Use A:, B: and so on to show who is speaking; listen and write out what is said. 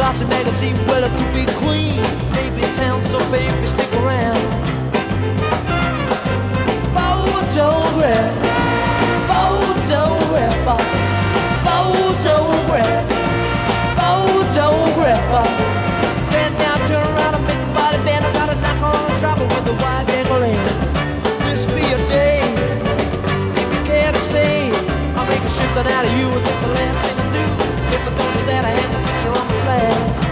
A: Glossy magazine, well, it could be queen. Maybe town, so baby, stick around. Photograph, photograph, photograph, photograph. Bend down, turn around and make a body bend. I gotta knock on the trouble with the wide angle lens. This be a day, if you care to stay, I'll make a shipment out of you if it's the last thing I do. If I don't do that, I hang the picture on the flag.